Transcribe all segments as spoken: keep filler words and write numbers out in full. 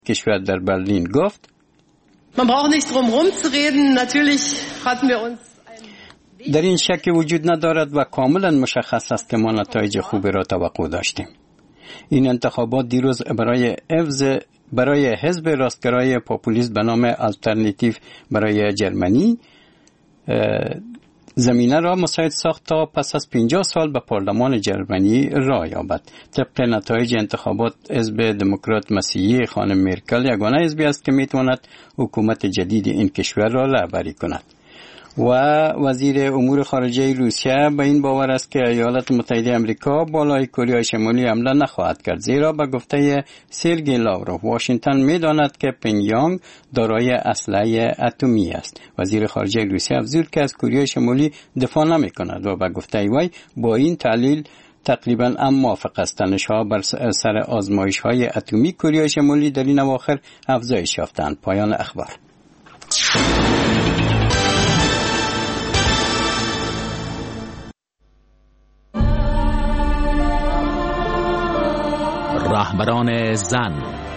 کشور در برلین گفت Man braucht nicht drum rumzureden. Natürlich hatten wir uns در این شک وجود ندارد و کاملا مشخص است که ما نتایج خوبی را توقع داشتیم. این انتخابات دیروز برای حفظ برای حزب راستگرای پاپولیست به نام آلترناتیو برای جرمنی زمینه را مساعد ساخت تا پس از پنجاه سال به پارلمان جرمنی راه یابد. طبق نتایج انتخابات حزب دموکرات مسیحی خانم مرکل یگانه حزبی است که میتواند حکومت جدید این کشور را رهبری کند. و وزیر امور خارجه روسیه به این باور است که ایالات متحده آمریکا بالای کره شمالی حمله نخواهد کرد، زیرا به گفته سرگئی لاوروف واشنگتن می‌داند که پینگیانگ دارای اسلحه اتمی است. وزیر خارجه روسیه افزود که از کره شمالی دفاع نمی‌کند و به گفته وی با این تحلیل تقریبا هم موافق است. تنش‌ها بر سر آزمایش‌های اتمی کره شمالی در این اواخر افزایش یافتند. پایان اخبار. رهبران زن.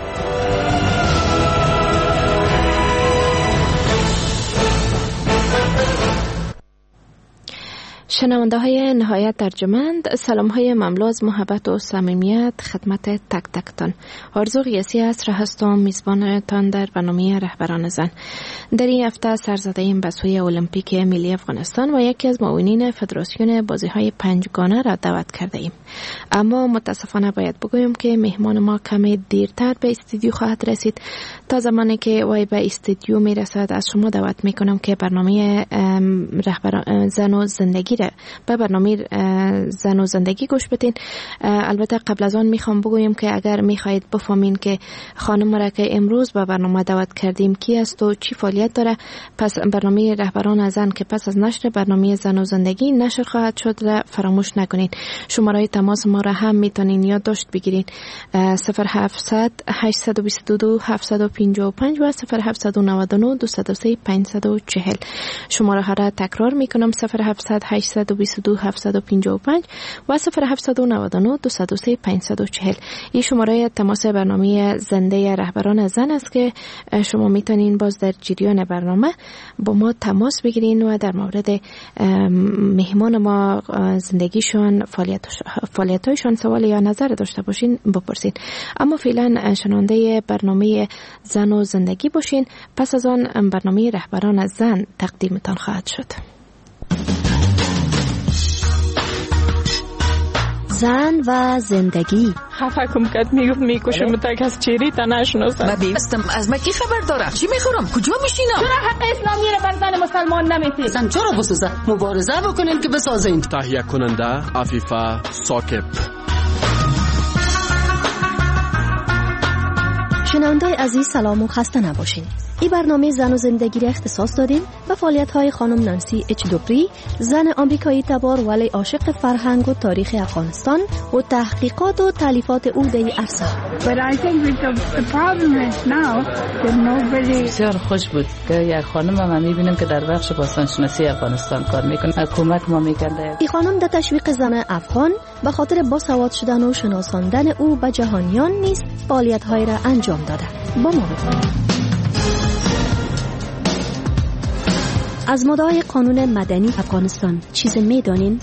شنونده های نهایت ارجمند، سلام های مملو از محبت و صمیمیت خدمت تک تکتان. آرزو قیاسی عصر هستم، میزبانتان در برنامه رهبران زن. در این هفته سرزده ایم به سوی المپیک ملی افغانستان و یکی از معاونین فدراسیون بازی های پنجگانه را دعوت کرده ایم. اما متاسفانه باید بگویم که مهمان ما کمی دیرتر به استودیو خواهد رسید. تا زمانی که وی به استودیو میرسد از شما دعوت میکنم که برنامه رهبران زن و زندگی به برنامه زن و زندگی گوش بدین. البته قبل از آن میخوام بگویم که اگر میخواهید بفهمین که خانم را که امروز به برنامه دعوت کردیم کی است و چی فعالیت داره، پس برنامه رهبران زن که پس از نشر برنامه زن و زندگی نشر خواهد شد را فراموش نکنید. شماره تماس ما را هم میتونین یادداشت بگیرید: صفر هفتصد هشتصد و بیست و دو هفتصد و پنجاه و پنج و صفر هفتصد و نود و نه دویست و سه پانصد و چهل. شماره ها را تکرار میکنم: صفر هفتصد هشتصد و بیست و دو هفتصد و پنجاه و پنج و صفر هفتصد و نود و نه دویست و سه پانصد و چهل. این شماره تماس برنامه زنده رهبران زن است که شما میتونین باز در جریان برنامه با ما تماس بگیرین و در مورد مهمان ما زندگیشون، فعالیت‌هایشون سوال یا نظر داشته باشین بپرسین. اما فعلا شنونده برنامه زن و زندگی باشین. پس از آن برنامه رهبران زن تقدیمتان خواهد شد. زن و زندگی. خفه کم کد میگفت میکشم تا کس چیری تا نشناسم. من بیستم از من کی خبر داره؟ چی میخورم؟ کجا میشینم؟ چرا حق اسلامی را بر زن مسلمان نمیتی؟ زن چرا بسازه؟ مبارزه بکنین که بسازین. تهیه کننده عفیفه ثاقب. شنونده عزیز سلام و خسته نباشین. این برنامه زن و زندگی را اختصاص دادیم به فعالیت‌های خانم نانسی اچ دوپری، زن آمریکایی تبار ولی عاشق فرهنگ و تاریخ افغانستان و تحقیقات و تالیفات او در این عرصه. But I think that the, the problem is now that nobody. بسیار خوش بود که یک خانم ما می‌بینیم که در بخش باستانشناسی افغانستان کار می‌کنه، کمک ما می‌کنه. این خانم در تشویق زن افغان به خاطر باسواد شدن و شناساندن او به جهانیان نیز فعالیت‌های را انجام داده. با ما باشید. از مدعای قانون مدنی افغانستان چیز میدانین؟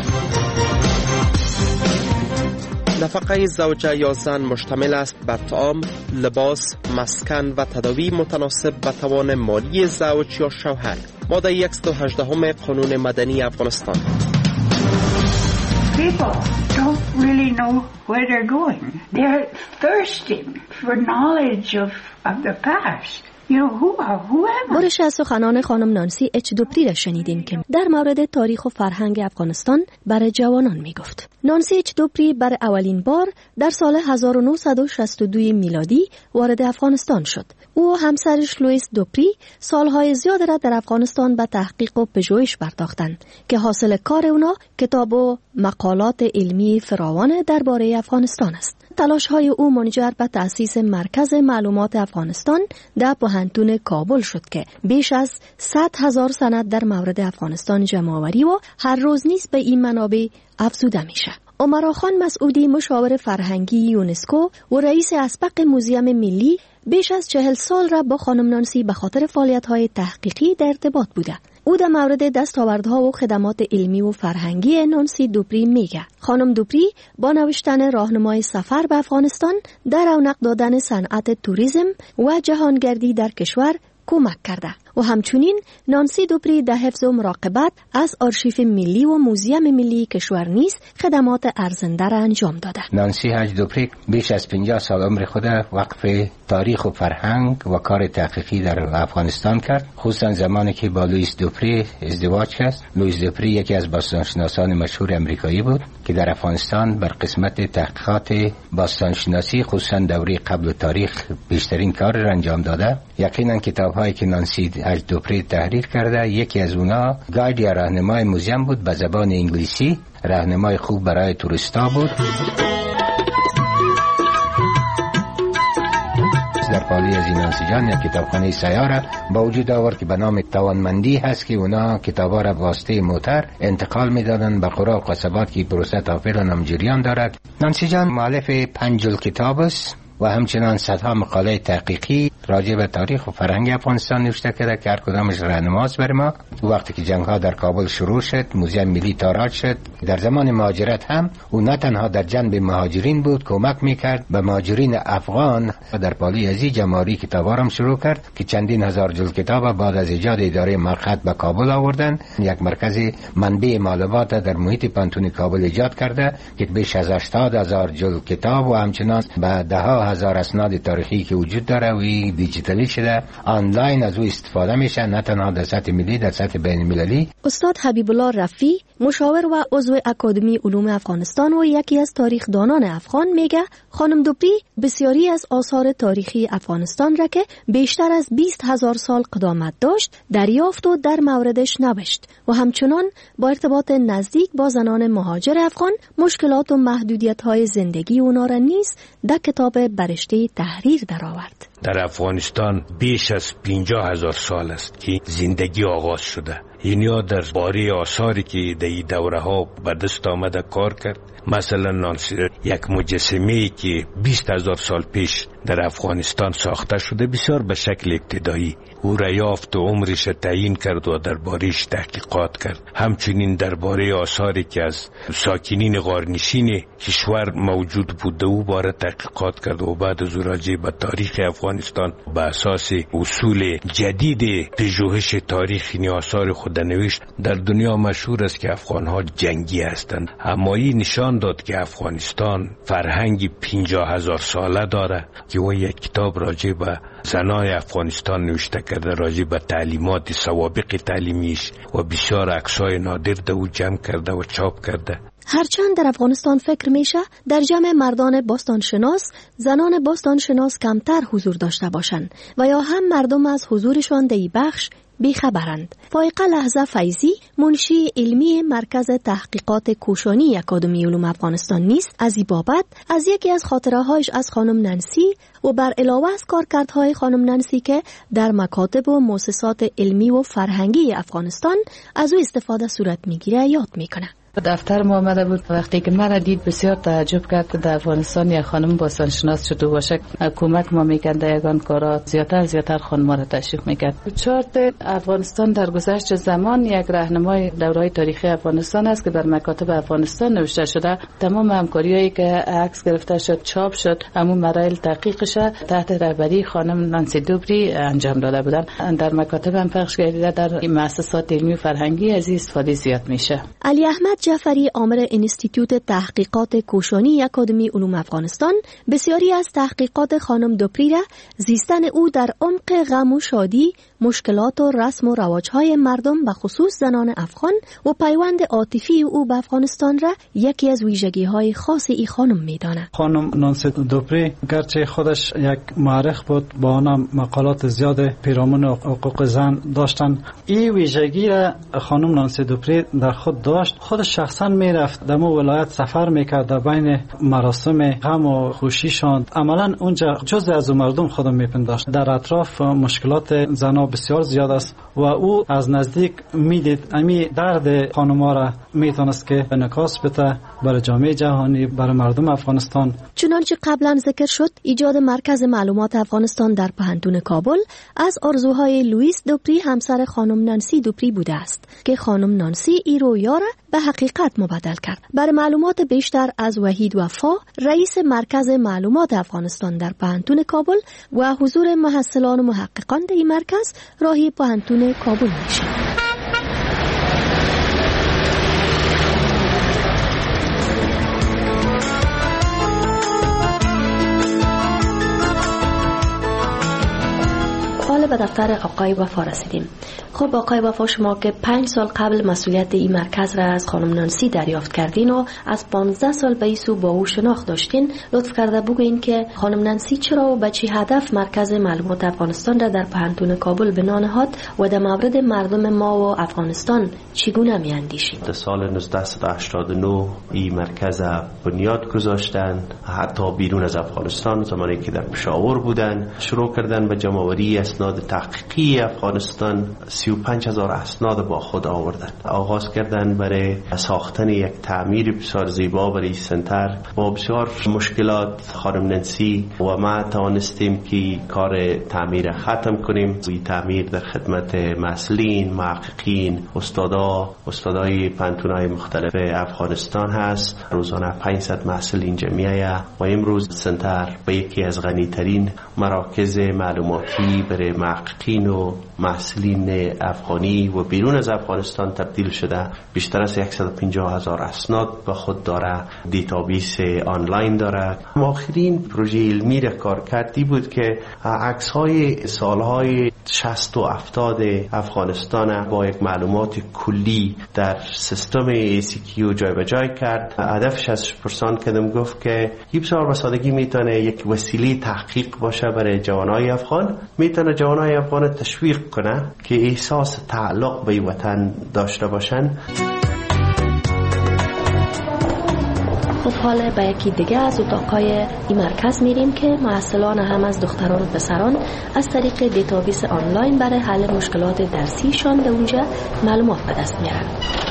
نفقه زوجه یا زن مشتمل است بر طعام، لباس، مسکن و تداوی متناسب به توان مالی زوج یا شوهر. ماده صد و هجده قانون مدنی افغانستان. People don't really know where they're going. They're thirsting for knowledge of, of the past. برش از سخنان خانم نانسی اچ دوپری را شنیدین که در مورد تاریخ و فرهنگ افغانستان برای جوانان می گفت. نانسی اچ دوپری برای اولین بار در سال هزار و نهصد و شصت و دو میلادی وارد افغانستان شد. او و همسرش لوئیس دوپری سالهای زیاد را در افغانستان به تحقیق و پژوهش پرداختند که حاصل کار اونا کتاب و مقالات علمی فراوان درباره افغانستان است. تلاش‌های او منجر به تأسیس مرکز معلومات افغانستان در پوهنتون کابل شد که بیش از صد هزار سند در مورد افغانستان جمع‌آوری و هر روز نیز به این منابع افزوده میشه. عمرا خان مسعودی، مشاور فرهنگی یونسکو و رئیس اسبق موزیم ملی، بیش از چهل سال را با خانم نانسی به خاطر فعالیت‌های تحقیقی در ارتباط بوده. او در مورد دستاوردها و خدمات علمی و فرهنگی نانسی دوپری میگه. خانم دوپری با نوشتن راهنمای سفر به افغانستان در رونق دادن صنعت توریسم و جهانگردی در کشور کمک کرده و همچنین نانسی دوپری در حفظ و مراقبت از آرشیو ملی و موزیم ملی کشور نیز خدمات ارزنده را انجام داده. نانسی حاج دوپری بیش از پنجاه سال عمر خود وقف تاریخ و فرهنگ و کار تحقیقی در افغانستان کرد، خصوصا زمانی که با لوئیس دوپری ازدواج کرد. لوئیس دوپری یکی از باستانشناسان مشهور امریکایی بود که در افغانستان بر قسمت تحقیقات باستانشناسی خصوصا دوره قبل تاریخ بیشترین کار را انجام داده. یقینا کتاب‌هایی که نانسی حاج دوپری تحریر کرده، یکی از اونا گاید یا راهنمای موزیم بود به زبان انگلیسی، راهنمای خوب برای توریستا بود. در پالی از نانسی جان یا کتابخانه سیاره با وجود آورد که به نام توانمندی هست که اونا کتابا را واسطه موتر انتقال میدادن به قرى و قصبات که پروسه تافل نام جریان دارد. نانسی جان مؤلف پنج جلد کتاب است و همچنان صدها مقاله تحقیقی راجع به تاریخ و فرهنگ افغانستان نوشته کرده که هر کدامش راهنماست بر ما. وقتی که جنگ ها در کابل شروع شد، موزیم ملی تاراج شد. در زمان مهاجرت هم او نه تنها در جنب مهاجرین بود، کمک میکرد به مهاجرین افغان. در پالی ازی جماری کتابا هم شروع کرد که چندین هزار جلد کتاب بعد از ایجاد اداره مرخط به کابل آوردن. یک مرکز منبع معلومات در محیط پانتون کابل ایجاد کرده که بیش از هشتاد هزار جلد کتاب و همچنان به ده ها هزار اسناد تاریخی که وجود داره و دیجیتالی شده آنلاین از او استفاده میشه، نه تنها در سطح ملی، در سطح بین المللی. استاد حبیب الله رفی، مشاور و عضو اکادمی علوم افغانستان و یکی از تاریخدانان افغان، میگه خانم دوپری بسیاری از آثار تاریخی افغانستان را که بیشتر از بیست هزار سال قدامت داشت دریافت و در موردش نوشت و همچنان با ارتباط نزدیک با زنان مهاجر افغان مشکلات و محدودیت‌های زندگی اونا را نیز در کتاب برشته تحریر درآورد. در افغانستان بیش از پنجاه هزار سال است که زندگی آغاز شده. اینیا در باره آثاری که در این دوره ها به دست آمده کار کرد. مثلا نانسی یک مجسمه که بیست هزار سال پیش در افغانستان ساخته شده بسیار به شکل ابتدایی او را یافت و عمرش تعیین کرد و در بارهش تحقیقات کرد. همچنین در باره آثاری که از ساکنین غارنشین کشور موجود بوده او باره تحقیقات کرد و بعد از راجع به تاریخ افغانستان به اساس اصول جدید پژوهش تاریخی آثار خود نوشت. در دنیا مشهور است که افغانها جنگی هستند، اما این نشان داد که افغانستان فرهنگی پنجاه هزار ساله داره که او یک کتاب راجع به زنای افغانستان نوشته کرده، راجع به تعلیمات سوابق تعلیمیش و بسیار عکسای نادر ده او جمع کرده و چاپ کرده. هرچند در افغانستان فکر میشه در جمع مردان باستانشناس زنان باستانشناس کمتر حضور داشته باشند و یا هم مردم از حضورشان در این بخش بیخبرند. فایقه لحظه فیضی، منشی علمی مرکز تحقیقات کوشانی اکادمی علوم افغانستان نیست، از این بابت از یکی از خاطره‌هایش از خانم نانسی و بر علاوه از کارکردهای خانم نانسی که در مکاتب و مؤسسات علمی و فرهنگی افغانستان از او استفاده صورت میگیره یاد میکنه. دفتر ما آمده بود، وقتی که مرا دید بسیار تعجب کرد که در افغانستان یک خانم باستانشناس شده باشه، کمک ما میکرد در یگان کارا زیادتر زیادتر خانم ما را تشویق میکرد. چارت افغانستان در گذشت زمان یک راهنمای دوره‌های تاریخی افغانستان است که بر مکاتب افغانستان نوشته شده. تمام همکاریایی که عکس گرفته شد، چاپ شد، همون مراحل تحقیقش تحت رهبری خانم نانسی دوپری انجام داده بودند. در مکاتب هم پخش گردیده، در مؤسسات علمی و فرهنگی از استفاده زیاد میشه. علی احمد جعفری، عامل انستیتوت تحقیقات کوشانی اکادمی علوم افغانستان، بسیاری از تحقیقات خانم دوپری را زیستن او در عمق غم و شادی، مشکلات و رسم و رواج‌های مردم به خصوص زنان افغان و پیوند عاطفی او به افغانستان را یکی از ویژگی‌های خاص این خانم می‌داند. خانم نانسی دوپری گرچه خودش یک مورخ بود، با آن مقالات زیاد پیرامون حقوق زن داشتن، این ویژگی را خانم نانسی دوپری در خود داشت. خودش شخصا میرفت در ولایت سفر میکرد، در بین مراسم غم و خوشیشان عملا اونجا جزء از مردم خودم میپنداشت. در اطراف مشکلات زنا بسیار زیاد است و او از نزدیک میدید امی درد خانم‌ها را میتونست که انعکاس بده برای جامعه جهانی، برای مردم افغانستان. چنانچه قبلا ذکر شد، ایجاد مرکز معلومات افغانستان در پوهنتون کابل از آرزوهای لوئیس دوپری همسر خانم نانسی دوپری بوده است که خانم نانسی ای رویا را به حقیقت مبدل کرد. برای معلومات بیشتر از وحید وفا، رئیس مرکز معلومات افغانستان در پوهنتون کابل و حضور محصلان و محققان در این مرکز، راهی پوهنتون کابل میشید. حالا به دفتر آقای وفا رسیدیم. خب آقای وفا، شما که پنج سال قبل مسئولیت این مرکز را از خانم نانسی دریافت کردین و از پانزده سال به ایسو با او شناخت داشتین، لطف کرده بگوین که خانم نانسی چرا و به چه هدف مرکز معلومات افغانستان را در پوهنتون کابل بنا نهاد و در مورد مردم ما و افغانستان چگونه میاندیشید؟ در سال نوزده هشتاد و نه این مرکز بنیاد گذاشتند، حتی بیرون از افغانستان زمانی که در پشاور بودن شروع کردن به جمع‌آوری اسناد تحقیقی افغانستان. سی و پنج هزار اسناد با خود آوردن. آغاز کردن برای ساختن یک تعمیر بسیار زیبا برای سنتر. با بسیار مشکلات خانم نانسی و ما توانستیم که کار تعمیر ختم کنیم. این تعمیر در خدمت مسئولین، محققین، استادا، استادای پوهنتون‌های مختلف افغانستان هست. روزانه پانصد محصول اینجا میآید و امروز سنتر به یکی از غنی‌ترین مراکز معلوماتی برای محققین و محصولین افغانی و بیرون از افغانستان تبدیل شده. بیشتر از صد و پنجاه هزار اسناد به خود داره، دیتابیس آنلاین داره. آخرین پروژه علمی را کار کردی بود که عکس های سالهای شصت و هفتاد افغانستان با یک معلومات کلی در سیستم ای سی کیو جای به جای کرد. هدفش از پرسان کردم گفت که این بسیار به سادگی میتونه یک وسیله تحقیق باشه برای جوانای افغان، میتونه جوانای افغان تشویق کنه که احساس تعلق به وطن داشته باشن. خب حالا به یکی دیگه از اتاقهای این مرکز میریم که محصلان هم از دختران و پسران از طریق دیتابیس آنلاین برای حل مشکلات درسیشان در اونجا معلومات به دست میارن.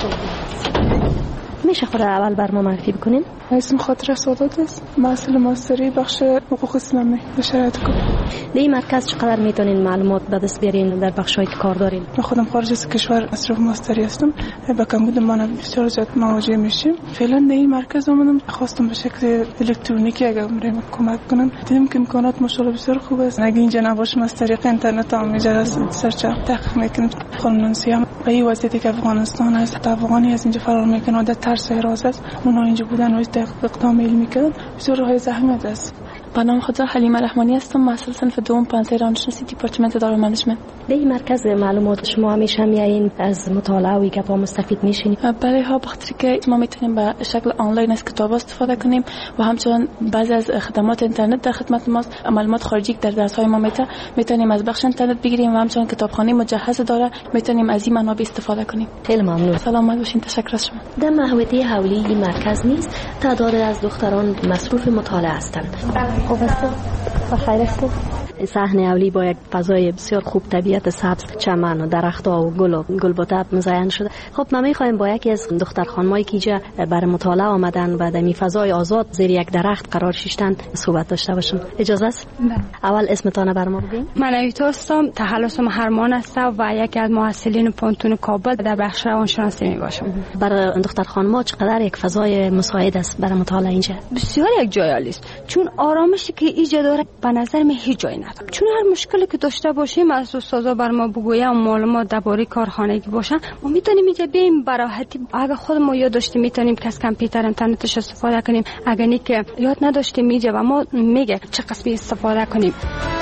میشه خود اول بر ما معرفی بکنین؟ اسم خاطر سادات است، محصل ماستری بخش حقوق اسلامی به شرایط کار. در این مرکز چقدر میتونین معلومات به دست بیارین در بخشایی که کار دارین؟ من خودم خارج از کشور مصرف ماستری هستم، با کمبود من بسیار زیاد مواجه میشیم. فعلا در این مرکز اومدم، خواستم به شکل الکترونیکی اگر برام کمک کنن. دیدم که امکانات ماشاءالله بسیار خوب است. اگه اینجا نباشه از طریق اینترنت هم میجرس سرچ تحقیق میکنم. خانم نانسی هم به این وضعیتی که افغانستان است، افغانی از اینجا فرار میکنه، در ترس حراست است، اونها اینجا بودن و اقدام علمی کردن، بسیار راه زحمت است. با نام خود حلیمه رحمانی هستم، محصل صنف دوم پانزده روانشناسی دیپارتمنت اداره منیجمنت. به این مرکز معلومات شما همیشه میایین از مطالعه و گپا مستفید میشین؟ بله ها، بخاطر که ما میتونیم به شکل آنلاین از کتاب استفاده کنیم و همچنین بعضی از خدمات اینترنت در خدمت ماست. معلومات خارجی در درس های ما میته میتونیم از بخش اینترنت بگیریم و همچنین کتابخانه مجهز داره، میتونیم از این منابع استفاده کنیم. خیلی ممنون. سلامت باشین. تشکر از شما. در محوطه حولی این مرکز نیست تعداد از دختران مصروف مطالعه هستند. خوب است. بخیر است. صحن اولی با یک فضای بسیار خوب، طبیعت سبز، چمن و درخت‌ها و گل و گلبوته مزین شده. خب ما می‌خوایم با یکی از دختر خانمایی که اینجا برای مطالعه آمدن و در این فضای آزاد زیر یک درخت قرار شیشتن صحبت داشته باشیم. اجازه است؟ نه. اول اسمتون بر ما بگین. من ایتو هستم، تخلصم هرمان هستم و یکی از محصلین پوهنتون کابل در بخش روانشناسی میباشم. برای دختر خانم‌ها چقدر یک فضای مساعد است برای مطالعه اینجا؟ بسیار یک جای عالی است، چون آرامشی که اینجا داره به نظر من هیچ جایی نداره. چون هر مشکلی که داشته باشیم از استادا بر ما بگویم، معلومات درباره کارخانگی باشن، ما میتونیم اینجا بریم براحتی. اگه خود ما یاد داشتیم میتونیم که از کامپیوتر اینترنتش استفاده کنیم، اگه نه که یاد نداشتیم اینجا و ما میگه چه قسمی استفاده کنیم.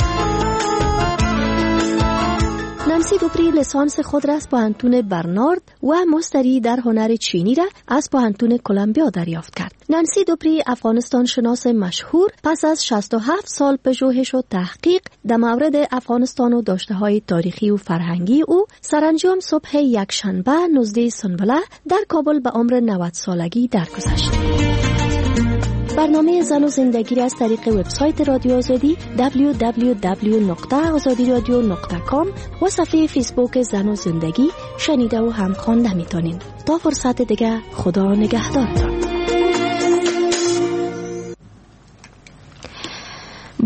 نانسی دوپری لیسانس خود را از پوهنتون برنارد و مستری در هنر چینی را از پوهنتون کلمبیا دریافت کرد. نانسی دوپری افغانستان شناس مشهور پس از شصت و هفت سال پژوهش و تحقیق در مورد افغانستان و داشته‌های تاریخی و فرهنگی او سرانجام صبح یکشنبه نوزده سنبله در کابل به عمر نود سالگی درگذشت. برنامه زن و زندگی را از طریق وبسایت رادیو آزادی دبلیو دبلیو دبلیو نقطه آزادی رادیو نقطه کام و صفحه فیسبوک زن و زندگی شنیده و هم خوانده میتونین. تا فرصت دیگه، خدا نگهدارتان.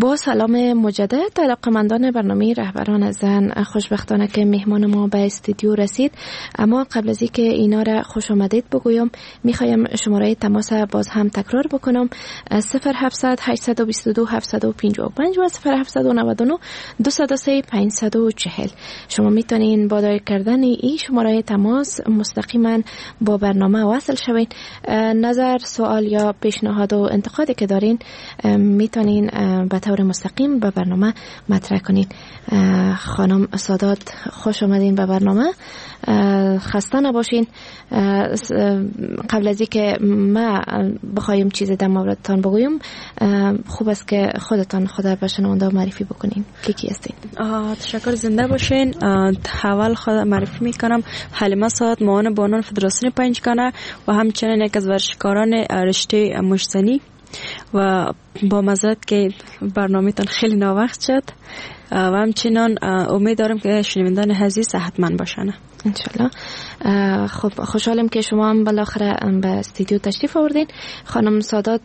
با سلام مجدد، علاقه‌مندان برنامه رهبران زن، خوشبختانه که مهمان ما به استودیو رسید. اما قبل از اینکه اینا را خوش آمدید بگویم، میخوایم شماره تماس باز هم تکرار بکنم: صفر هفتصد هشتصد و بیست و دو هفتصد و پنجاه و پنج و صفر هفتصد و نود و نه دویست و سه پانصد و چهل. شما میتونین با دایل کردن این شماره تماس مستقیما با برنامه وصل شوین. نظر، سوال یا پیشنهاد و انتقادی که دارین میتونین به طور مستقیم به برنامه مطرح کنین. خانم سادات، خوش آمدین به برنامه. خسته نباشین. قبل از اینکه ما بخوایم چیزی در موردتان بگویم، خوب است که خودتان خود به شنونده معرفی بکنین. کی کی هستین؟ تشکر، زنده باشین. اول خود معرفی میکنم: حلیمه سادات، معاون بانوان فدراسیون پنجگانه و همچنین یک از ورزشکاران رشته مشتزنی. و با معذرت که برنامه تان خیلی ناوقت شد و همچنان امید دارم که شنوندگان عزیز صحتمند باشن انشالله. خب، خوشحالم که شما هم بالاخره به استودیو تشریف آوردین. خانم سادات،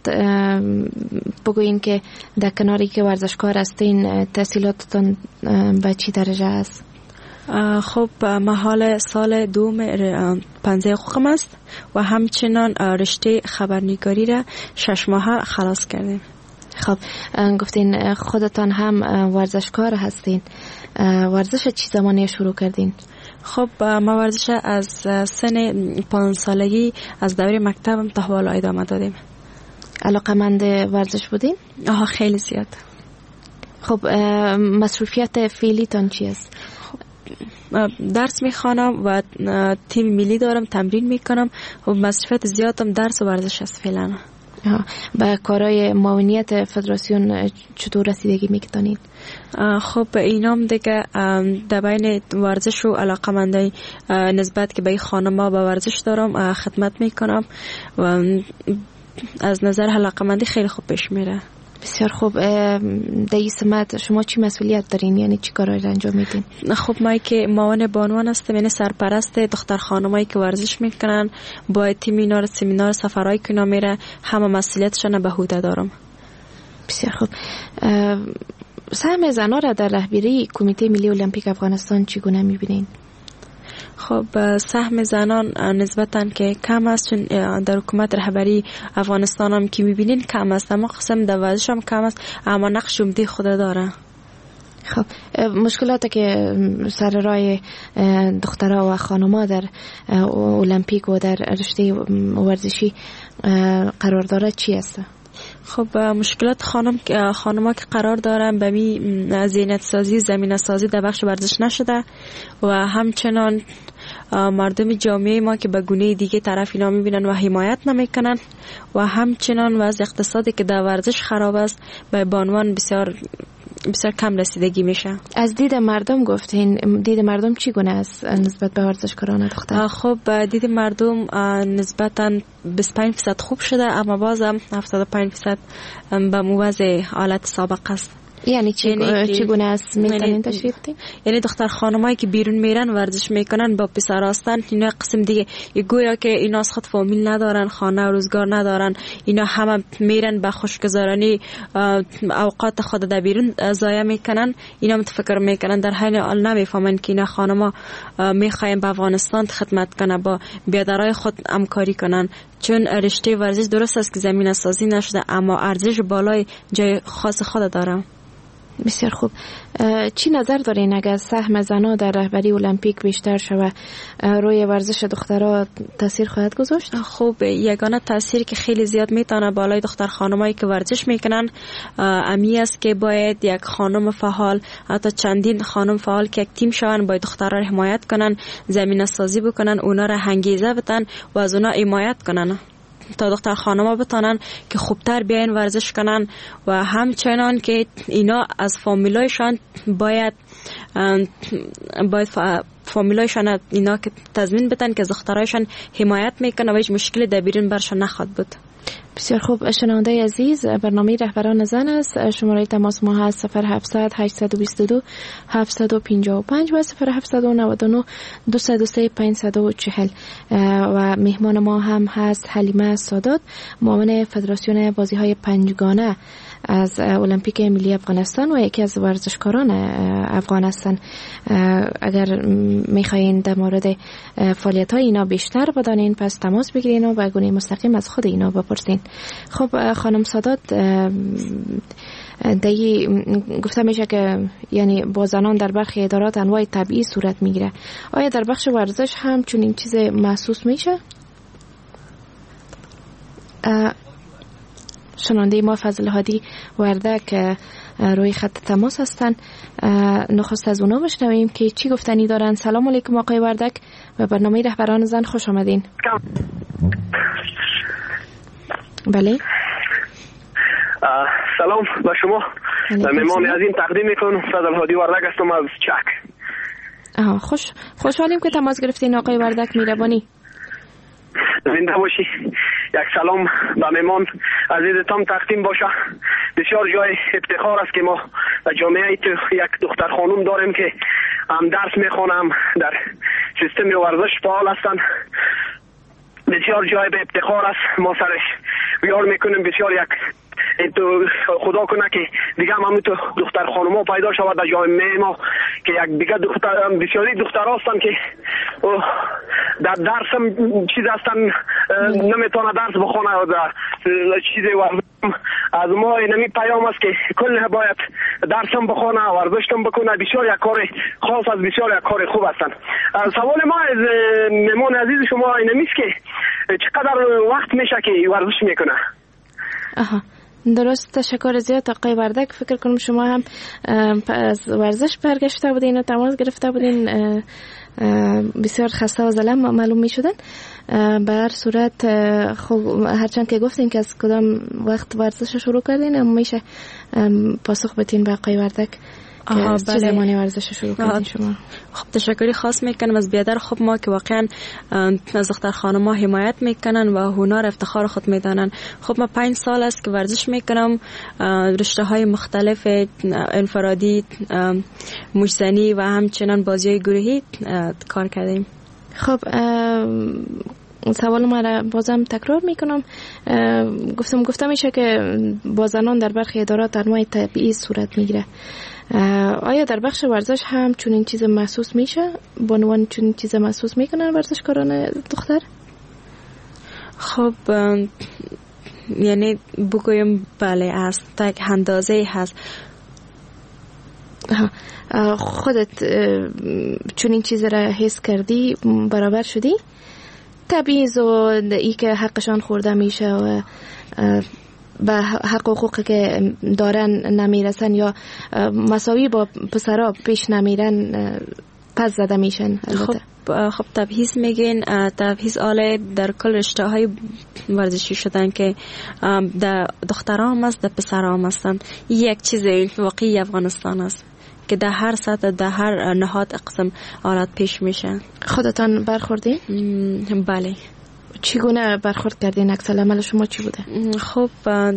بگوین که در کناری که ورزشکار هستین، تحصیلاتتان به چی درجه است؟ خب، محال سال دوم پنجه حقوقم است و همچنان رشته خبرنگاری را شش ماه خلاص کردیم. خب، گفتین خودتان هم ورزشکار هستین. ورزش چی زمانی شروع کردین؟ خب، ما ورزش از سن پنج سالگی از دوره مکتبم تا حالا ادامه دادیم. علاقه‌مند ورزش بودین؟ آها، خیلی زیاد. خب، مصروفیت فعلی تان چی است؟ درس میخوانم و تیم ملی دارم، تمرین میکنم و مصروفیت زیادم درس و ورزش است فعلا. به کارهای معاونیت فدراسیون چطور رسیدگی میکنید؟ خب، اینام دیگه در بین ورزش و علاقه‌مندی نسبت که به خانم‌ها به ورزش دارم خدمت میکنم و از نظر علاقه‌مندی خیلی خوب پیش میره. بسیار خوب. در این سمت شما چی مسئولیت دارین؟ یعنی چی کارایی را انجام میدین؟ خب، ما که معاون بانوان هستم، یعنی سرپرست دختر خانمایی که ورزش میکنن، با تیم اینا رو سمینار سفرهای که اینا میره، همه مسئولیتشون به عهده دارم. بسیار خوب. سهم زنان را در رهبری کمیته ملی المپیک افغانستان چگونه میبینین؟ خب، سهم زنان نسبتاً که کم است، چون در حکومت رهبری افغانستان هم که میبینین کم است، اما قسم در ورزش هم کم است، اما نقش عمده خود داره. خب، مشکلاتی که سر راه دخترها و خانم‌ها در المپیک و در رشته ورزشی قرار داره چی است؟ خب، مشکلات خانم خانم‌ها که قرار دارن به می زینت سازی، زمینه سازی در بخش ورزش نشده و همچنان مردم جامعه ما که به گونه دیگه طرف اینا میبینن و حمایت نمیکنن و همچنان وضع اقتصادی که در ورزش خراب است به بانوان بسیار بسیار کم رسیدگی میشه. از دید مردم گفتین، دید مردم چی گونه است نسبت به ورزشکاران دختر؟ خب، دید مردم نسبتاً بیست و پنج درصد خوب شده، اما بازم هفتاد و پنج درصد به موازی حالت سابق است. یعنی چگونه است؟ میتونین تشریح بدین؟ یعنی دختر خانمایی که بیرون میرن ورزش میکنن با پسر هستن، اینا قسم دیگه گویا که اینا از خود فامیل ندارن، خانه و روزگار ندارن، اینا همه میرن به خوشگذرانی اوقات خود در بیرون ضایع میکنن. اینا متفکر میکنن در حین حال نمیفهمن که اینا خانما میخواین به افغانستان خدمت کنن، با بیادرای خود همکاری کنن، چون رشته ورزش درست است که زمینه سازی نشده، اما ارزش بالای جای خاص خود داره. بسیار خوب. چی نظر دارین اگر سهم زنان در رهبری المپیک بیشتر شود، روی ورزش دخترها تاثیر خواهد گذاشت؟ خوب، یگانه تاثیر که خیلی زیاد میتونه بالای دختر خانمایی که ورزش میکنن امی است که باید یک خانم فعال، حتی چندین خانم فعال که یک تیم شون، باید دخترها را حمایت کنن، زمینه سازی بکنن، اونا را انگیزه بدن و از اونا حمایت کنن تا دختر خانم‌ها بتونن که خوبتر بیاین ورزش کنن و همچنان که اینا از فامیلایشان باید باید فامیلایشان اینا که تضمین بدن که دخترایشان حمایت میکنن و هیچ مشکلی در بیرون برشان نخواد بود. بسیار خوب. شنونده عزیز، برنامه رهبران زن است. شماره تماس ما هست صفر هفتصد هشتصد و بیست و دو هفتصد و پنجاه و پنج و صفر هفتصد و نود و نه دویست و سه پانصد و چهل و مهمان ما هم هست حلیمه سادات، معاون فدراسیون بازی‌های پنجگانه از المپیک ملی افغانستان و یکی از ورزشکاران افغان هستند. اگر میخواین در مورد فعالیت های اینا بیشتر بدانین پس تماس بگیرین و به گونه مستقیم از خود اینا بپرسین. خب خانم سادات، دیگه گفته میشه که یعنی با زنان در برخی ادارات انواع تبعیض صورت میگیره. آیا در بخش ورزش هم چنین چیز محسوس میشه؟ شنونده ما فضل هادی وردک روی خط تماس هستن. نخست از اونا بشنویم که چی گفتنی دارن. سلام علیکم آقای وردک، به برنامه رهبران زن خوش آمدین. بله سلام به شما. مهمان عظیم تقدیم میکنم. فضل هادی وردک هستم از چک. آها، خوش خوشحالیم که تماس گرفتین آقای وردک، میربانی. زنده باشی. یک سلام به مهمان عزیزتان تقدیم باشه. بسیار جای افتخار است که ما در جامعه تو یک دختر خانم داریم که هم درس میخوانم در سیستم ورزش فعال هستن. بسیار جای به افتخار است. ما سرش بیار میکنیم. بسیار یک تو خدا کنه که دیگه هم تو دختر خانم ها پیدا شود در جامعه ما که یک دیگه دختر بسیاری دختر هستن که در درس هم چیز هستن نمیتونه درس بخونه و در چیزی ورزش. از ما اینمی پیام است که کل باید درس هم بخونه ورزش هم بکنه. بسیار یک کار خاص است، بسیار یک کار خوب هستن. سوال ما از مهمان عزیز شما اینمی است که چقدر وقت میشه که ورزش میکنه؟ آها، درست. تشکر زیاد آقای وردک. فکر کنم شما هم از ورزش برگشته بودین و تماس گرفته بودین، بسیار خسته و ظلم معلوم می شدن. به هر صورت خب هرچند که گفتین که از کدام وقت ورزش شروع کردین اما میشه پاسخ بدین به آقای وردک آها چه زمانی ورزش شروع کردین شما؟ خب تشکری خاص میکنم از بیادر خب ما که واقعا از دختر خانم ها حمایت میکنن و هنر افتخار خود میدانن. خب ما پنج سال است که ورزش میکنم، رشته های مختلف انفرادی، مجزنی و همچنان بازی های گروهی کار کردیم. خب سوال ما را بازم تکرار میکنم. گفتم گفتم میشه که با زنان در برخی ادارات انواع تبعیض صورت میگیره. آیا در بخش ورزش هم چنین چیز محسوس میشه؟ بانوان چنین چیز محسوس میکنن ورزشکاران دختر؟ خب یعنی بگویم بله است، تا یک اندازه هست. خودت چنین چیز را حس کردی؟ برابر شدی؟ تبعیض و ای که حقشان خورده میشه و به حق و حقوقی که دارن نمیرسن یا مساوی با پسرها پیش نمیرن پس زده میشن. خب خب تبعیض میگین، تبعیض آله در کل رشته های ورزشی شدن که در دختران است در پسران هستن. یک چیز واقعی افغانستان است که در هر سطح در هر نهاد اقسام آلات پیش میشن. خودتان برخوردین؟ بله. چگونه برخورد کردین؟ عکس العمل شما چی بوده؟ خب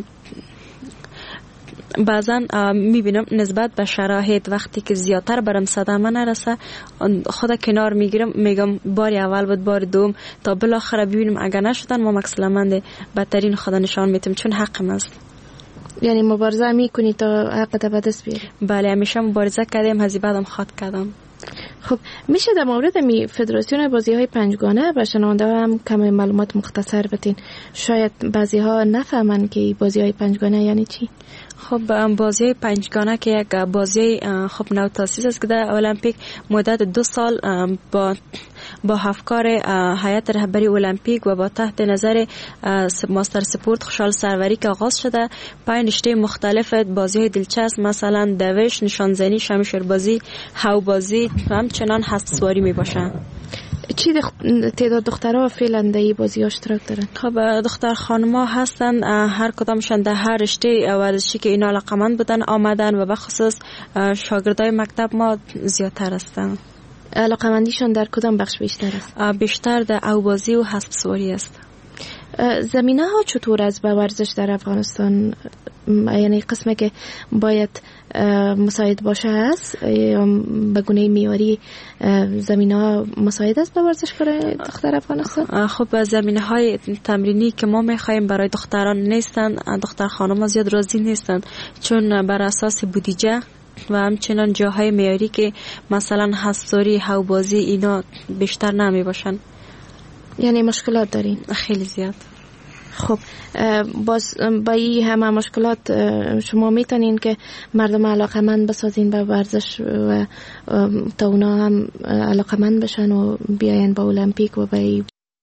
بعضا میبینم نسبت به شرایط وقتی که زیادتر برم صدمه نرسه خدا کنار میگیرم، میگم باری اول بود بار دوم تا بالاخره ببینیم اگر نشدن ما عکس العمل بدترین خدا نشان میتیم چون حقم است. یعنی مبارزه میکنی تا حقت به دست بیاری؟ بله همیشه مبارزه کردم، هزی بعدم خواد کردم. خب میشه در مورد می فدراسیون بازی های پنجگانه و شنونده هم کم معلومات مختصر بدین؟ شاید بعضی ها نفهمن که بازی های پنجگانه یعنی چی؟ خب بازی های پنجگانه که یک بازی خب نو تاسیس است که در المپیک مدت دو سال با با افکار هیئت رهبری المپیک و با تحت نظر ماستر سپورت خوشحال سروری که آغاز شده پنج رشته مختلف بازی های دلچسب مثلا دوش، نشانزنی، شمشیر بازی، هاو بازی و همچنان هست سواری می باشن. چی دخ... تعداد دخترها فعلا در این بازی ها اشتراک دارن؟ خب دختر خانما هستن هر کدامشان در هر رشته ورزشی که اینا علاقمند بودن آمدن و بخصوص شاگردای مکتب ما زیادتر هستن. علاقمندیشان در کدام بخش بیشتر است؟ بیشتر در اوبازی و حسب سواری است. زمینه ها چطور است به ورزش در افغانستان؟ یعنی قسمی که باید مساعد باشه است یا به گونه معیاری زمینه ها مساعد است به ورزش برای دختر افغانستان؟ خب زمینه های تمرینی که ما میخوایم برای دختران نیستن، دختر خانم ها زیاد راضی نیستن، چون بر اساس بودجه و همچنان جاهای معیاری که مثلا حصاری، هوبازی اینا بیشتر نمی باشن. یعنی مشکلات دارین؟ خیلی زیاد. خب باز با این همه مشکلات شما میتونین که مردم علاقمند بسازین به ورزش و تا اونا هم علاقمند بشن و بیاین با المپیک و به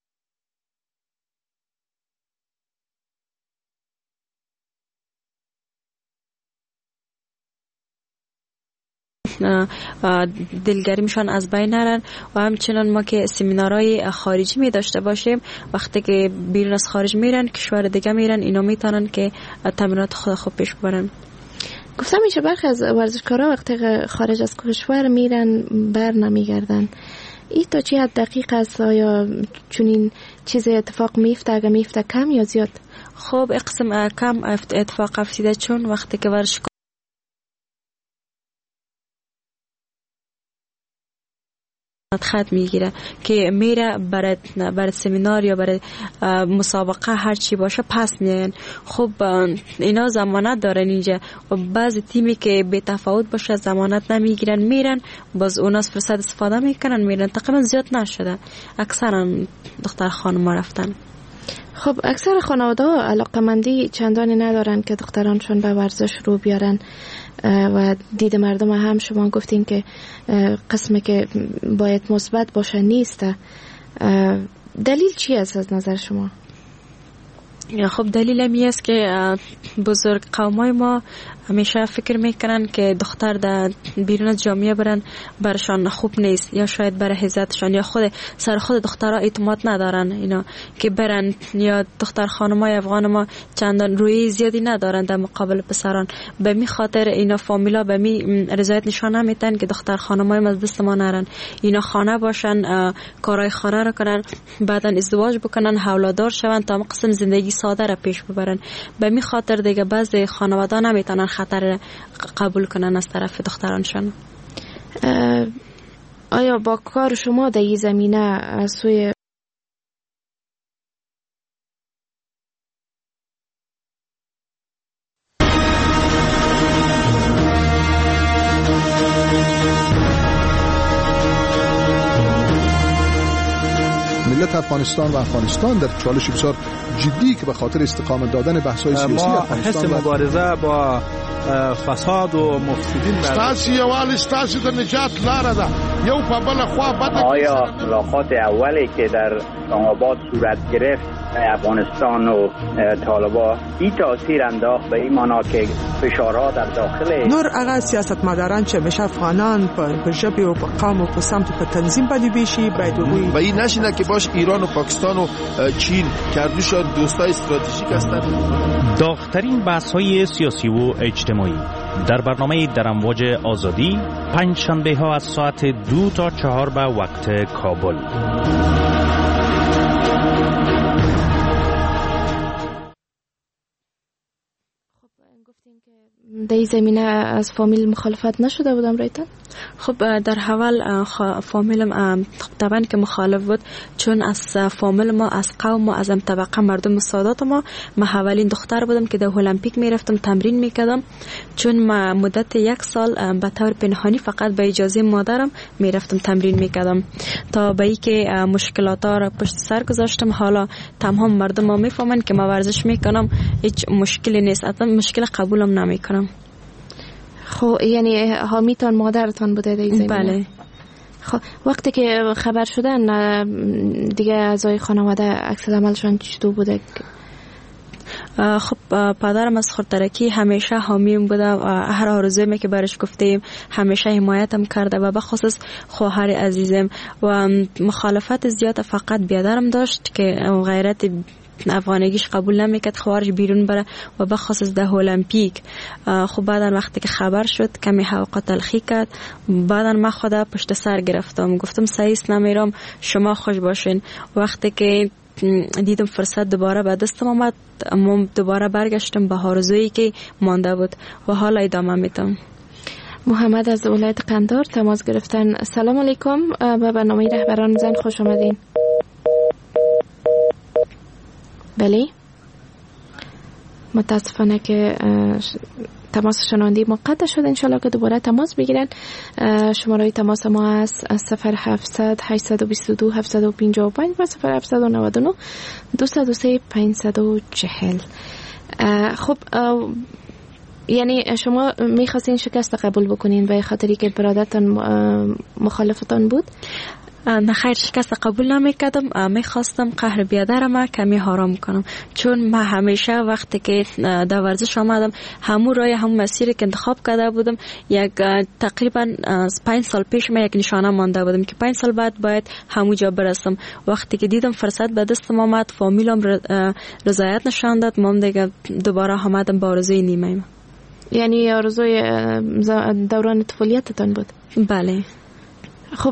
دلگری میشن از بین نرن و همچنان ما که سمینارهای خارجی می داشته باشیم وقتی که بیرون از خارج میرن کشور دیگه میرن اینا میتونن که تمرینات خود خوب پیش ببرن. گفتم میشه برخی از ورزشکارا وقتی خارج از کشور میرن بر نمیگردن. این تا چی حد دقیق است؟ آیا چون این چیز اتفاق میفته؟ اگه میفته کم یا زیاد؟ خب اقسم کم اتفاق افتیده چون وقتی که ورزشکار خط میگیره که میره برای برای سمینار یا برای مسابقه هر چی باشه پس میان. خب اینا ضمانت دارن اینجا و بعضی تیمی که بی تفاوت باشه ضمانت نمیگیرن میرن باز اونا از فرصت استفاده میکنن میرن. تقریبا زیاد نشده، اکثرا دختر خانم رفتن. خب اکثر خانواده ها علاقمندی چندانی ندارن که دخترانشون به ورزش رو بیارن و دید مردم هم شما گفتین که قسمی که باید مثبت باشه نیست. دلیل چی است از نظر شما؟ خب دلیل همی است که بزرگ قومای ما همیشه فکر میکنن که دختر در بیرون از جامعه برن برشان خوب نیست یا شاید برای عزتشان یا خود سر خود دخترها اعتماد ندارن اینا که برن یا دختر خانمای افغان ما چندان روی زیادی ندارن در مقابل پسران. به می خاطر اینا فامیلا به می رضایت نشان نمیدن که دختر خانمای ما از دست ما نرن، اینا خانه باشن، کارهای خانه رو کنن، بعدن ازدواج بکنن، اولاددار شون تا قسم زندگی ساده را پیش ببرن. به می خاطر دیگه بعضی خانواده نمیتونن خطر قبول کنن از طرف دخترانشان. آیا با کار شما در این زمینه از سوی ملت افغانستان و افغانستان در چالش بسیار جدی که به خاطر استقامت دادن بحث‌های سیاسی افغانستان ما حس مبارزه با فساد و مفسدین ستاسي یوال ستاسي د نجات لاره ده یو په بل خوا بده. آیا ملاقات اولی که در اسلام‌آباد صورت گرفت افغانستان و طالبان این تاثیر انداخت به این معنا که فشارها در داخل نور هغه سیاستمداران چې همیشه افغانان په ژبه او په قوم او په سمت په تنظیم باندې بیشي باید وي و این نشینه که باش ایران و پاکستان و چین کردوشان دوستای استراتژیک هستند. داغ‌ترین بحث‌های سیاسی و اجتماعی در برنامه در امواج آزادی پنج شنبه ها از ساعت دو تا چهار به وقت کابل. در این زمینه از فامیل مخالفت نشده بودم رایتن؟ خب در اول فامیلم طبعا که مخالف بود، چون از فامیل ما از قوم ما از ام طبقه مردم سادات ما ما اولین دختر بودم که در المپیک میرفتم تمرین میکردم، چون ما مدت یک سال به طور پنهانی فقط به اجازه مادرم میرفتم تمرین میکردم تا به ای که مشکلات ها را پشت سر گذاشتم. حالا تمام مردم ما میفهمن که ما ورزش میکنم هیچ مشکلی نیست، اصلا مشکل قبولم نمیکنم. خب یعنی حامیتان مادرتان بوده در این زمینه؟ بله. خب وقتی که خبر شدن دیگه اعضای خانواده عکس عملشون چطور بوده؟ خب پدرم از خودترکی همیشه حامیم بوده و هر آرزویی که برش گفتیم همیشه حمایتم کرده و بخصوص خواهر عزیزم و مخالفت زیاد فقط بیادرم داشت که غیرت افغانیش قبول نمیکرد خارج بیرون بره و بخصوص ده المپیک. خب بعدن وقتی که خبر شد کمی حقیقت تلخی کرد، بعدن من خدا پشت سر گرفتم گفتم سعیس نمیرم شما خوش باشین. وقتی که دیدم فرصت دوباره به دستم آمد، ما دوباره برگشتم به آرزویی که مانده بود و حالا ادامه میدم. محمد از ولایت قندار تماس گرفتن. سلام علیکم، به برنامه رهبران زن خوش آمدین. بله، متاسفانه که تماس شنوندی منقطع شد. انشالله که دوباره تماس بگیرن. شماره تماس ما است صفر هفتصد هشتصد و بیست و دو هفتصد و پنجاه و پنج و صفر هفتصد و نود و نه دویست و سه پانصد و چهل. خب یعنی شما میخواستین شکست قبول بکنین به خاطری که برادرتان مخالفتان بود؟ نه خیر، شکست قبول نمیکردم. میخواستم قهر بیادرم کمی آرام کنم، چون من همیشه وقتی که در ورزش آمدم همون راه همون مسیری که انتخاب کرده بودم، یک تقریبا پنج سال پیش من یک نشانه مانده بودم که پنج سال بعد باید همونجا برسم. وقتی که دیدم فرصت به دستم آمد، فامیلم رضایت نشان داد، من دیگه دوباره آمدم با آرزوی نیمه. یعنی آرزوی دوران طفولیتتان بود؟ بله. خب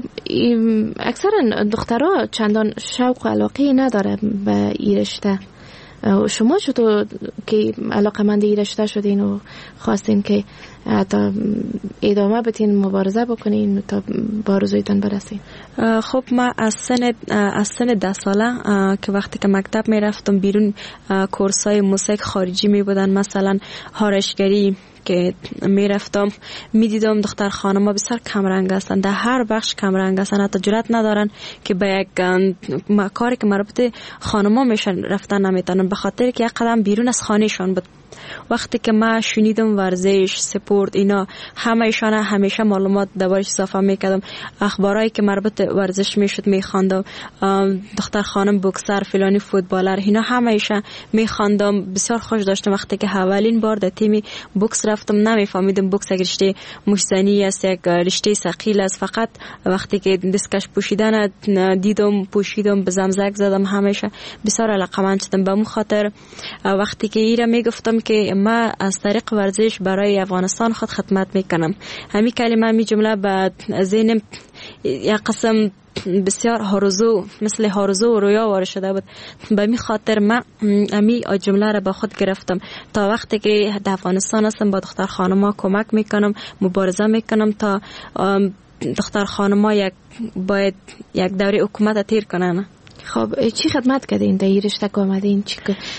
اکثرا دخترها چندان شوق و علاقه نداره به این رشته. شما چطور که علاقه‌مند این رشته شدین و خواستین که حتی ادامه بدین، مبارزه بکنین تا با آرزویتان برسین؟ خب من از سن از سن ده ساله که وقتی که مکتب میرفتم بیرون، کورسای موسیقی خارجی می بودن، مثلا هارشگری که میرفتم میدیدم دختر خانم ها بسیار کمرنگ هستن، در هر بخش کمرنگ هستن، حتی جرات ندارن که به یک کاری که مربوط خانم ها میشن رفتن نمیتونن، به خاطر که یک قدم بیرون از خانهشان بود. وقتی که من شنیدم ورزش، سپورت، اینا همه ایشان همیشه معلومات دربارش اضافه میکردم، اخبارایی که مربوط ورزش میشد میخواندم، دختر خانم بوکسر، فلانی فوتبالر، اینا همه ایشان میخواندم. بسیار خوش داشتم. وقتی که اولین بار در تیم بوکس رفتم نمیفهمیدم بوکس یک رشته مشزنی است، یک رشته ثقیل است. فقط وقتی که دستکش پوشیدن دیدم، پوشیدم، به زمزک زدم، همیشه بسیار علاقه‌مند شدم. به اون خاطر وقتی که ایرا میگفتم که ما از طریق ورزش برای افغانستان خود خدمت میکنم، همین کلمه، می جمله به ذهنم یک قسم بسیار هارزو، مثل هارزو و رویا وارد شده بود. به می خاطر من امی جمله را با خود گرفتم، تا وقتی که در افغانستان هستم با دختر خانما کمک میکنم، مبارزه میکنم تا دختر خانما یک باید یک دوره حکومت تیر کنن. خب چی خدمت کردین در این رشته که آمدین؟ چی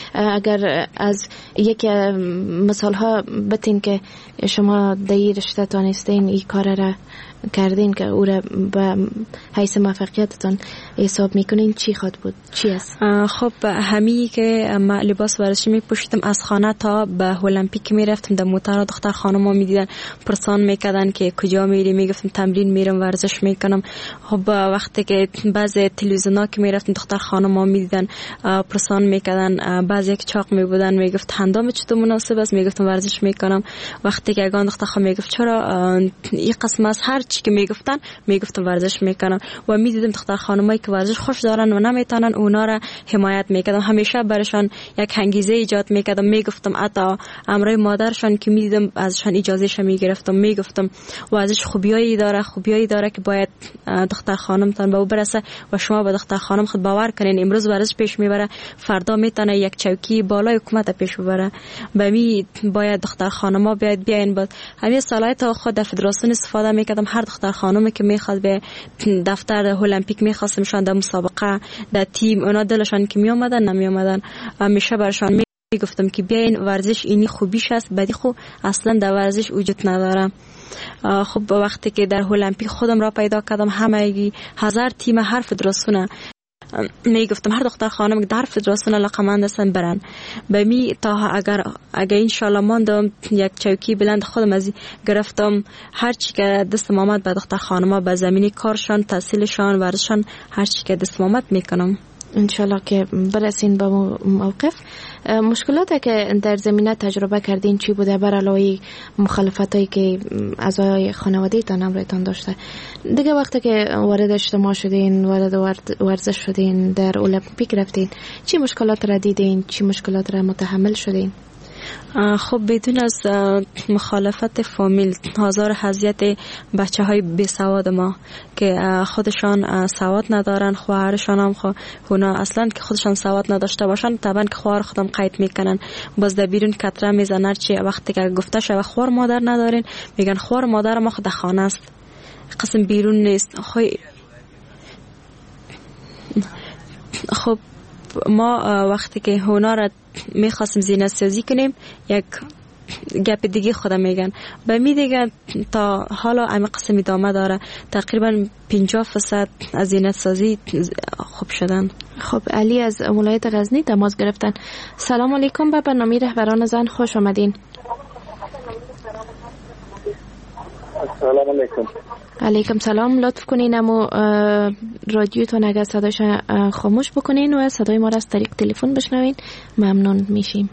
اگر از یک مثال ها بتین که شما در این رشته تانستین این کار را کردین که او را به حیث موفقیتتان حساب میکنین، چی خود بود؟ چی است؟ خب همی که ما لباس ورزشی میپوشیدم، از خانه تا به المپیک میرفتم، در موتر دختر خانم ها میدیدن، پرسان میکردن که کجا میری، میگفتم تمرین میرم، ورزش میکنم. خب وقتی که بعضی تلویزیونا که میرفتم دختر خانم ها میدیدن، پرسان میکردن، بعضی یک چاق میبودن، میگفت اندام چطور مناسب است، میگفتم ورزش میکنم. وقتی که اگان دختر خانم میگفت چرا این قسم از هر چی که میگفتن میگفتم ورزش میکنم، و میدیدم دختر خانمایی که ورزش خوش دارن و نمیتونن اونا را حمایت میکردم، همیشه برشان یک انگیزه ایجاد میکردم. میگفتم حتی امرای مادرشان که میدیدم ازشان اجازهش میگرفتم، میگفتم ورزش خوبیایی داره، خوبیایی داره که باید دختر خانمتان به او برسه و شما به دختر خانم خود باور کنین، امروز ورزش پیش میبره، فردا میتونه یک چوکی بالای حکومت پیش ببره. به می باید دختر خانما بیاید بیاین بود همین صلاحیت خود در فدراسیون استفاده میکردم. هر دختر خانمی که میخواد به دفتر المپیک میخواستمشان در مسابقه در تیم، اونا دلشان که میامدن نمیامدن، همیشه برشان میگفتم که بیاین ورزش اینی خوبیش است، بدی خوب اصلا در ورزش وجود نداره. خب وقتی که در المپیک خودم را پیدا کردم، همه هزار تیم هر فدراسیون می گفتم هر دختر خانم که در فدراسیون علاقمند هستن برن به می، تا اگر اگر انشالله ماندم یک چوکی بلند خودم از گرفتم، هر چی که دستم آمد به دختر خانما به زمینی کارشان، تحصیلشان، ورزششان، هر چی که دستم آمد میکنم انشالله که برسین به موقف. مشکلاتی که در زمینه تجربه کردین چی بوده بر علاوه مخالفتایی که اعضای خانواده تان همراهتان داشته؟ دیگه وقتی که وارد اجتماع شدین، وارد ورزش شدین، در المپیک رفتین، چی مشکلات را دیدین؟ چی مشکلات را متحمل شدین؟ خب بدون از مخالفت فامیل آزار اذیت بچه های بی سواد ما که خودشان سواد ندارن، خواهرشان هم خو... اونا اصلا که خودشان سواد نداشته باشن طبعا که خواهر خودم قید میکنن، باز در بیرون کتره میزنن. چی وقتی که گفته شوه خواهر مادر ندارین میگن خواهر مادر ما خود خانه است، قسم بیرون نیست. خب ما وقتی که هونا را میخواستیم زینت سازی کنیم یک گپ دیگه خودم میگن به می دیگه تا حالا امی قسم ادامه داره، تقریبا پنجاه فیصد از زینت سازی خوب شدن. خب علی از ولایت غزنی تماس گرفتن. سلام علیکم، به برنامه رهبران زن خوش آمدین. سلام علیکم. علیکم سلام. لطف کنین اما رادیوتون اگر صداش خاموش بکنین و صدای ما را از طریق تلفن بشنوین ممنون میشیم.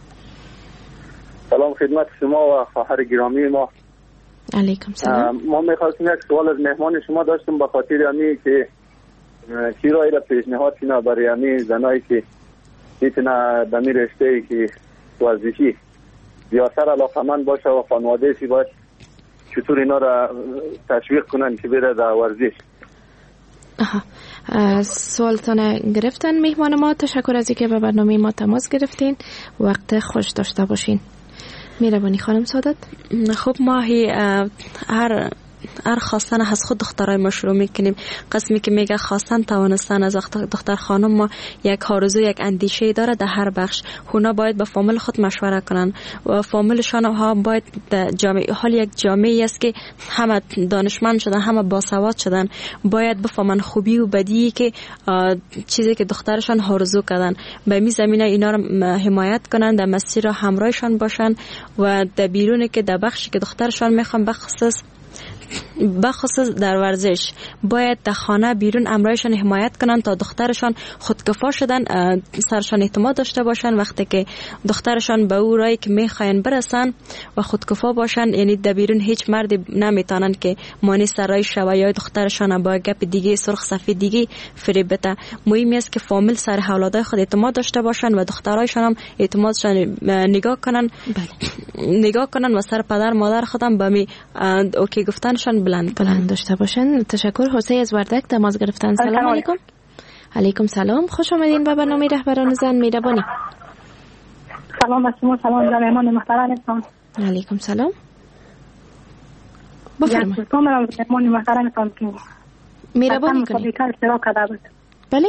سلام خدمت شما و خواهر گرامی ما. علیکم سلام. ما میخواستیم یک سوال از مهمان شما داشتیم به خاطر امی که چی رای را پیشنهاد کنه برای امی زنایی که میتونه به می رشته که ورزشی زیادتر علاقمند باشه و خانواده سی باشه، چطور اینا را تشویق کنن که بره در ورزش؟ آها، سوالتان گرفتن مهمان ما. تشکر از اینکه به برنامه ما تماس گرفتین. وقت خوش داشته باشین. میربانی خانم سعادت. خب ما هی هر هر خواستن از خود دخترای ما شروع میکنیم. قسمی که میگه خواستن توانستن از دختر خانم ما یک آرزو یک اندیشه داره در هر بخش. اونا باید با فامیل خود مشوره کنن و فامیلشان ها باید در جامعه حال یک جامعه است که همه دانشمند شدن، همه باسواد شدن، باید بفهمن خوبی و بدی که چیزی که دخترشان آرزو کردن به می زمینه اینا رو حمایت کنن، در مسیر همراهشان باشن و در بیرون که در بخشی که دخترشان میخوان بخصوص بخصوص در ورزش باید در خانه بیرون امرایشان حمایت کنن تا دخترشان خودکفا شدن، سرشان اعتماد داشته باشن. وقتی که دخترشان به او رایی که میخواین برسن و خودکفا باشن، یعنی در بیرون هیچ مردی نمیتونن که مانی سرای شوه یا دخترشان با گپ دیگه سرخ سفید دیگه فریب بده. مهم است که فامیل سر اولادای خود اعتماد داشته باشن و دخترایشان هم اعتمادشان نگاه کنن نگاه کنن و سر پدر مادر خودم به می اوکی گفتنشان بلند بلند داشته باشن. تشکر. حسین از وردک تماس گرفتن. سلام علیکم. علیکم سلام، خوش آمدین به برنامه رهبران زن. میربانی. سلام از شما، سلام به مهمان محترمتان. علیکم سلام. بفرمایید. سلام به مهمان محترمتان که میربانی کنید. مسابقه اشتراک کرده بود. بله؟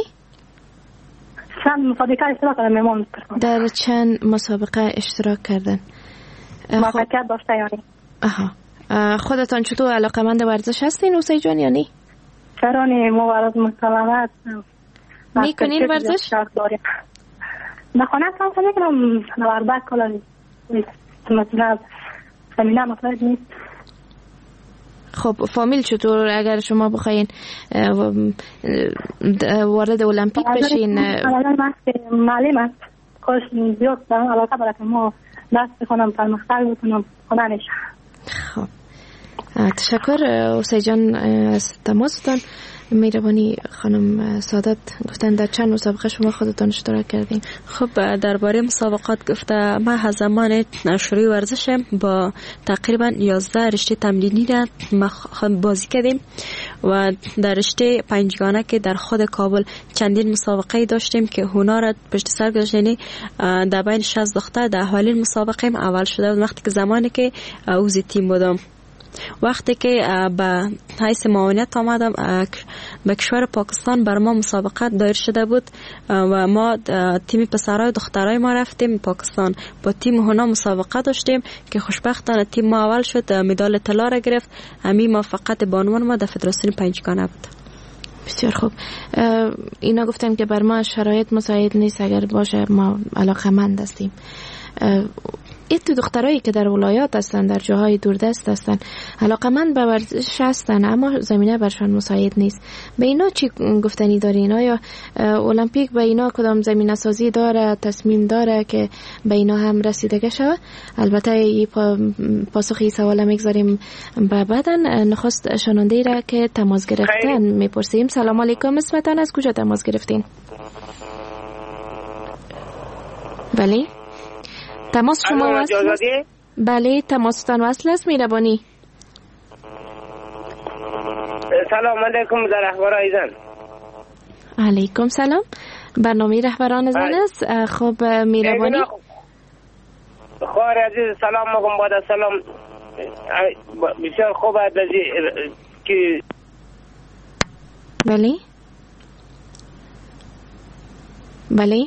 چند مسابقه اشتراک کرده مهمان. در چند مسابقه اشتراک کردن؟ موفقیت داشته یعنی؟ آها. خودتان چطور علاقمند ورزش هستین حسین جان یا نی؟ چرا نی؟ ما ورزش مسابقات میکنین ورزش؟ نه خانه هم میکنم وردک کلا مثلا زمینه مطلب نیست. خب فامیل چطور اگر شما بخواین وارد المپیک بشین؟ معلم است کاش زیاد علاقه برای ما دست بخونم پرمختر بکنم خدا نشه. خب تشکر حسین جان از تماستان. میربانی خانم سعادت گفتن در چند مسابقه شما خودتان اشتراک کردین؟ خب درباره مسابقات گفته ما از زمان شروع ورزشم با تقریبا یازده رشته تمرینی را بازی کردیم و در رشته پنجگانه که در خود کابل چندین مسابقه داشتیم که هونا را پشت سر گذاشتیم. در بین شصت دختر در اولین مسابقه اول شده بود وقتی که زمانی که عضو تیم بودم. وقتی که به حیث معاونت آمدم به کشور پاکستان بر ما مسابقات دایر شده بود و ما تیم پسرای دخترای ما رفتیم پاکستان با تیم هونا مسابقه داشتیم که خوشبختانه تیم ما اول شد، مدال طلا را گرفت. همین موفقیت بانوان ما در فدراسیون پنجگانه بود. بسیار خوب. اینا گفتن که بر ما شرایط مساعد نیست، اگر باشه ما علاقمند هستیم. این تو دخترایی که در ولایات هستن، در جاهای دوردست هستن، علاقمند به ورزش هستن اما زمینه برشان مساعد نیست، به اینا چی گفتنی دارین؟ آیا المپیک به اینا کدام زمینه سازی داره، تصمیم داره که به اینا هم رسیدگی شود؟ البته این پاسخ این سوال میگذاریم به بعدن. نخست شنونده را که تماس گرفتن میپرسیم. سلام علیکم، اسمتان از کجا تماس گرفتین؟ بله تماس شما وصل است؟ بله تماستان وصل است میربانی. سلام علیکم در اخبار ایزن. علیکم سلام. برنامه رهبران زن است. خب میربانی. خواهر عزیز سلام مگم بعد سلام بسیار خوب است که بله بله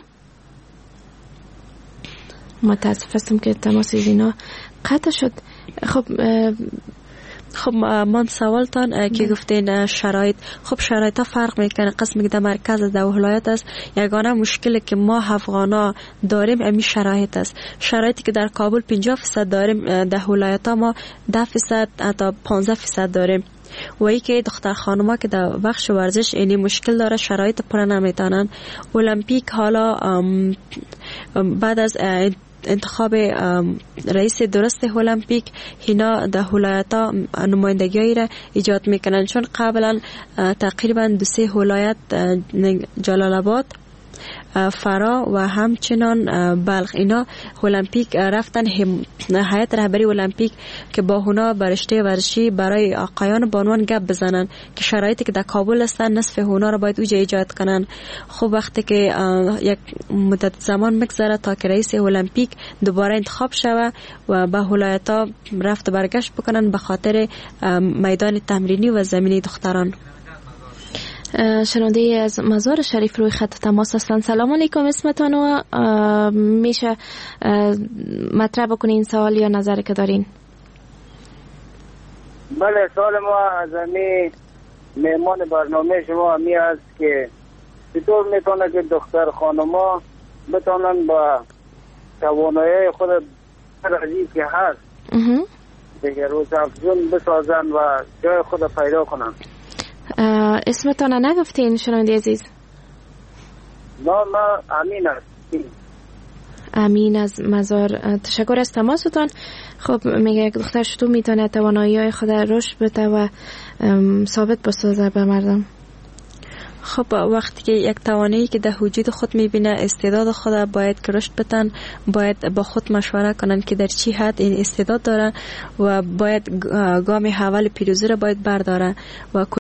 متاسف هستم که تماس اینا قطع شد. خب خب من سوالتان که گفتین شرایط، خب شرایط ها فرق میکنه. قسمی که در مرکز در ولایت است یگانه مشکلی که ما افغانا داریم امی شرایط است. شرایطی که در کابل پنجاه فیصد داریم در ولایت ها ما ده فیصد حتی پانزده فیصد داریم. و ای که دختر خانوما که در بخش ورزش اینی مشکل داره، شرایط پر نمیتونن. المپیک حالا بعد از انتخاب رئیس درست المپیک اینا در ولایت‌ها نمایندگی را ایجاد میکنن، چون قبلا تقریبا دو سه ولایت جلال آباد، فرا و همچنان بلخ اینا المپیک رفتن. هیئت رهبری المپیک که با اونا برشته ورزشی برای آقایان بانوان گپ بزنن که شرایطی که در کابل هستن نصف اونا رو باید اوجا ایجاد کنن. خب وقتی که یک مدت زمان مگذره تا که رئیس المپیک دوباره انتخاب شوه و به ولایت‌ها رفت برگشت بکنن به خاطر میدان تمرینی و زمینی دختران. شنونده از مزار شریف روی خط تماس هستند. سلام علیکم، اسمتان و میشه مطرح بکنین این سوال یا نظری که دارین؟ بله، سوال ما از امی مهمان برنامه شما امی است که چطور میتونه که دختر خانما بتونن با توانایی خود رزی که هست دیگه روز افزون بسازن و جای خود پیدا کنن. اسمتان نگفتین شنونده عزیز؟ نام امین است. امین از مزار، تشکر از تماستان. خب میگه دختر چطور میتونه توانایی های خود رشد بده و ثابت بسازه به مردم؟ خب وقتی که یک توانایی که در وجود خود میبینه استعداد خود باید که رشد بدن، باید با خود مشوره کنن که در چی حد این استعداد داره و باید گام اول پیروزی را باید برداره و